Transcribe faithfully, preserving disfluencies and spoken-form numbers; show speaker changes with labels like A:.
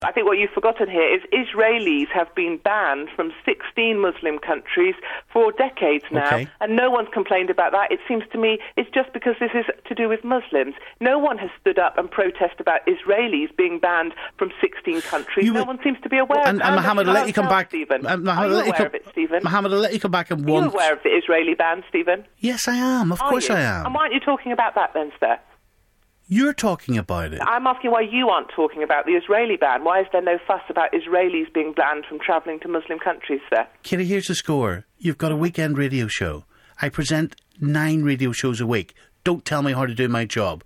A: I think what you've forgotten here is Israelis have been banned from sixteen Muslim countries for decades now,
B: okay.
A: and no one's complained about that. It seems to me it's just because this is to do with Muslims. No one has stood up and protested about Israelis being banned from sixteen countries.
B: You
A: no
B: would,
A: one seems to be aware
B: and,
A: of
B: and
A: that.
B: Mohammed, I'll let you come back.
A: Stephen.
B: Uh, Mohammed,
A: Are you
B: I'll let you
A: aware
B: come,
A: of it, Stephen?
B: Mohammed, I'll let you come back and
A: Are
B: one.
A: you aware of the Israeli ban, Stephen?
B: Yes, I am. Of
A: Are
B: course
A: you?
B: I am.
A: And why aren't you talking about that then, sir?
B: You're talking about it.
A: I'm asking why you aren't talking about the Israeli ban. Why is there no fuss about Israelis being banned from travelling to Muslim countries, sir?
B: Kitty, here's the score. You've got a weekend radio show. I present nine radio shows a week. Don't tell me how to do my job.